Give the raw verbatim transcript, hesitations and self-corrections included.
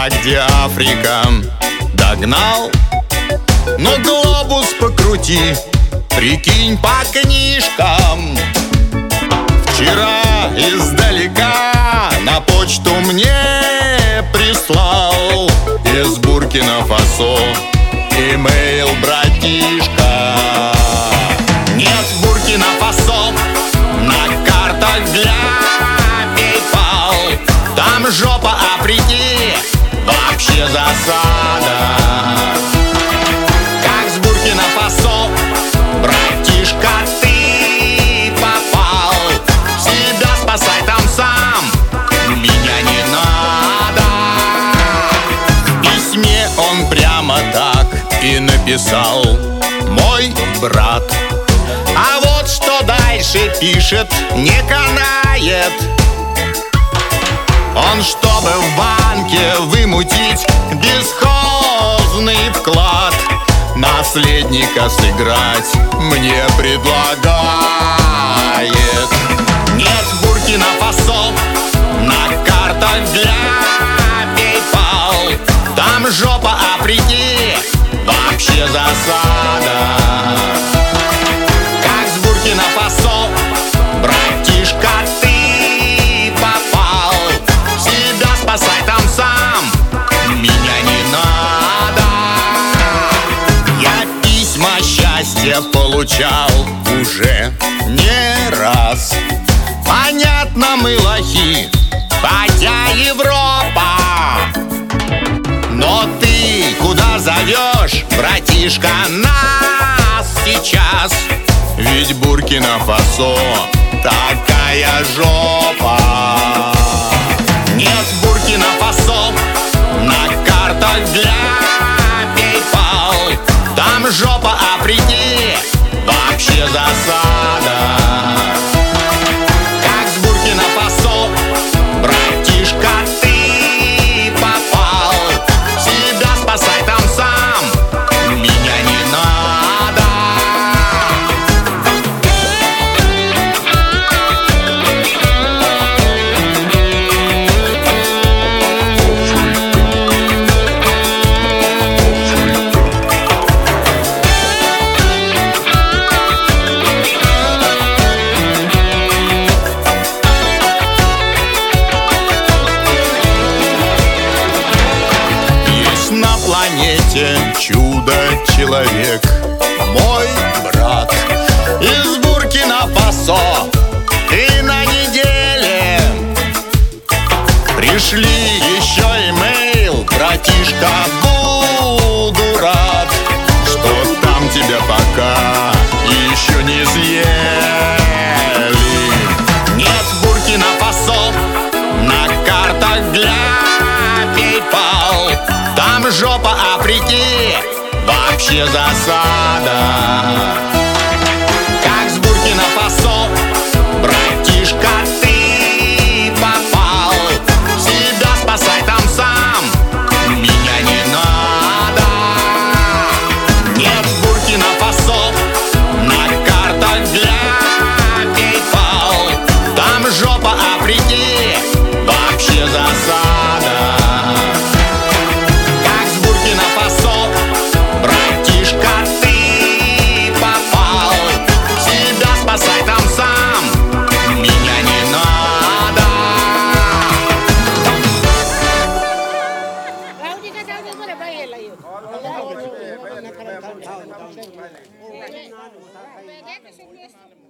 А где Африка? Догнал? Но глобус покрути, прикинь по книжкам. Вчера издалека на почту мне прислал из Буркина-Фасо имейл братишка. Нет Буркина-Фасо на картах для PayPal. Там жопа Африки, вообще засада. Как с Буркина-Фасо, братишка, ты попал? Себя спасай там сам, меня не надо. В письме он прямо так и написал: мой брат. А вот что дальше пишет, не канает. Он, чтобы в банке вымутить бесхозный вклад, наследника сыграть мне предлагает. Нет Буркина-Фасо на картах для PayPal. Там жопа Африки, вообще засада. Как с Буркина-Фасо, братишка, ты попал? Себя спасай там сам, меня не надо. Я письма счастья получал уже не раз. Понятно, мы лохи, хотя Европа. Но ты куда зовешь, братишка, нас сейчас? Ведь Буркина-Фасо такая жопа. Нет Буркина-Фасо на картах для PayPal. Там жопа Африки, вообще засада. Как с Буркина-Фасо, братишка, ты попал? Себя спасай там сам, меня не надо. Чудо-человек, мой брат из Буркина-Фасо. И на неделе пришли еще имейл, братишка, буду рад, что там тебя пока еще не съели. Нет Буркина-Фасо на картах для PayPal. Там жопа Африки, вообще засада. Как с Буркина-Фасо, братишка, ты попал? Себя спасай там сам, меня не надо. Нет Буркина-Фасо на картах для PayPal. Там жопа Африки, вообще засада. Братишка, ты попал? Себя спасай там сам, меня не надо. Vamos